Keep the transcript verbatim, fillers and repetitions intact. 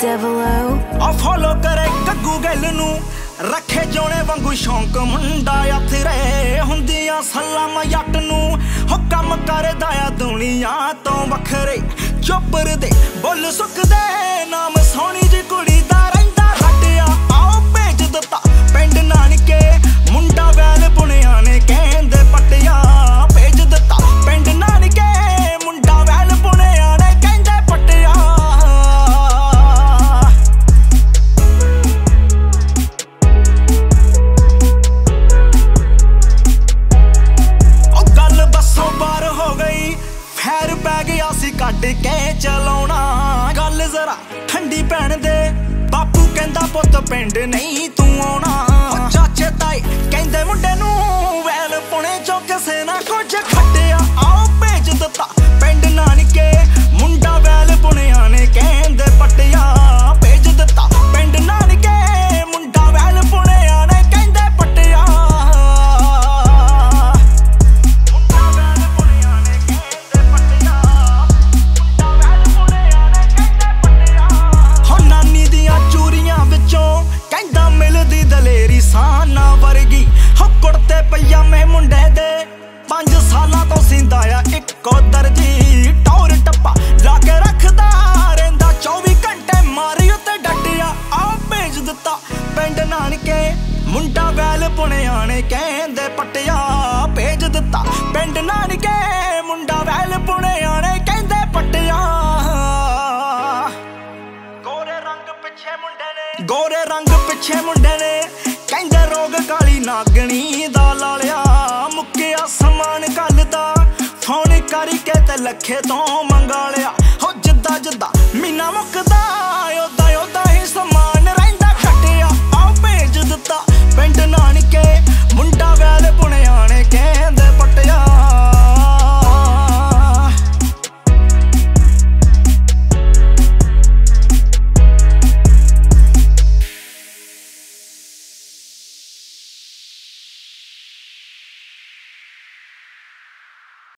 Devilo ਆ follow ਕਰੇ ਗੱਗੂ ਗੱਲ ਨੂੰ ਰੱਖੇ ਜੋਣੇ ਵਾਂਗੂ ਸ਼ੌਂਕ ਮੁੰਡਾ ਅਥਰੇ ਹੁੰਦੀਆਂ ਸਲਾਮਾਂ ਜੱਟ ਨੂੰ ਹੋ ਕੰਮ ਕਰਦਾ ਆ ਦੁਨੀਆ ਤੋਂ ਵੱਖਰੇ ਚੋਪਰ ਦੇ ਬੁੱਲ ਸੁੱਕਦੇ ਨਾਮ ਸੋਹਣੀ ਜੀ ਕੁੜੀ ਦਾ ਰਹਿੰਦਾ ਰੱਟਿਆ ਆਓ ਭੇਜ ਦਿੱਤਾ ਪਿੰਡ ਨਾਨਕੇ ਮੁੰਡਾ ਵੈਲ ਪੁਣਿਆ ਨੇ ਕਹਿੰਦੇ ਪਟਿਆ ਭੇਜ ਦਿੱਤਾ ਪਿੰਡ ਨਾਨਕੇ ਮੁੰਡਾ ਵੈਲ ਪੁਣਿਆ ਨੇ ਕਹਿੰਦੇ ਪਟਿਆ ਉਹ ਗੱਲ ਬੱਸੋਂ ਬਾਹਰ ਹੋ ਗਈ ਫੈਰ ਪੈ ਗਿਆ ਸੀ ਕੱਢ ਕੇ ਚਲਾਉਣਾ ਗੱਲ ਜ਼ਰਾ ਠੰਡੀ ਪੈਣ ਦੇ ਬਾਪੂ ਕਹਿੰਦਾ ਪੁੱਤ ਪਿੰਡ ਨਹੀਂ ਤੂੰ ਆਉਣਾ ਚਾਚੇ ਤਾਏ ਕਹਿੰਦੇ ਮੁੰਡੇ ਨੂੰ ਵੈਲ ਪੁਣੇ ਚੋਂ ਕਿਸੇ ਨਾ ਕੁਝ ਖੱਟਿਆ ਆਓ ਭੇਜ ਦਿੱਤਾ ਪਿੰਡ ਨਾਨਕੇ ਮੁੰਡਾ ਵੈਲ ਪੁਣਿਆ ਨੇ ਕਹਿੰਦੇ ਪਟਿਆ ਭੇਜ ਦਿੱਤਾ ਪਿੰਡ ਨਾਨਕੇ ਮੁੰਡਾ ਵੈਲ ਪੁਣਿਆ ਨੇ ਕਹਿੰਦੇ ਪਟਿਆ ਮੁੰਡਾ ਵੈਲ ਪੁਣਿਆ ਨੇ ਕਹਿੰਦੇ ਪਟਿਆ ਮੁੰਡਾ ਵੈਲ ਪੁਣਿਆ ਨੇ ਕਹਿੰਦੇ ਪਟਿਆ ਹੋ ਨਾਨੀ ਦੀਆਂ ਚੂਰੀਆਂ ਵਿੱਚੋਂ ਕਹਿੰਦਾ ਮਿਲਦੀ ਦਲੇਰੀ ਸਾਨਾ ਵਰਗੀ ਹੋ ਕੁੜਤੇ ਪਜਾਮੇ ਮੁੰਡੇ ਦੇ ਪੰਜ ਸਾਲਾਂ ਤੋਂ ਸਿੰਦਾ ਆ ਇੱਕੋ ਦਰਜੀ ਟੌਰ ਟੱਪਾ ਲਾ ਕੇ ਰੱਖਦਾ ਰਹਿੰਦਾ ਚੌਵੀ ਘੰਟੇ ਮਾਰੀ ਉੱਤੇ ਡੱਟਿਆ ਆ ਭੇਜ ਦਿੱਤਾ ਪਿੰਡ ਨਾਨਕੇ ਮੁੰਡਾ ਵੈਲ ਪੁਣਿਆ ਨੇ ਕਹਿੰਦੇ ਪਟਿਆ ਭੇਜ ਦਿੱਤਾ ਪਿੰਡ ਨਾਨਕੇ ਮੁੰਡਾ ਵੈਲ ਪੁਣਿਆ ਨੇ ਕਹਿੰਦੇ ਪਟਿਆ ਗੋਰੇ ਰੰਗ ਪਿੱਛੇ ਮੁੰਡੇ ਨੇ ਗੋਰੇ ਰੰਗ ਪਿੱਛੇ ਮੁੰਡੇ ਨੇ ਕਹਿੰਦੇ ਰੋਗ ਕਾਲੀ ਨਾਗਣੀ ਦਾ ਲਾਲਿਆ ਮੁੱਕਿਆ ਸਮਾਨ ਗੱਲ ਦਾ ਫੋਨ ਕਰਕੇ ਤੇ ਲੱਖੇ ਤੋਂ ਮੰਗਾ ਲਿਆ ਹੋ ਜਿੱਦਾਂ ਜਿੱਦਾਂ ਮਹੀਨਾ ਮੁੱਕਦਾ ਓਦਾਂ ਓਦਾਂ ਹੀ ਸਮਾਨ ਰਹਿੰਦਾ ਘਟਿਆ ਆ ਭੇਜ ਦਿੱਤਾ ਪਿੰਡ ਨਾਨਕੇ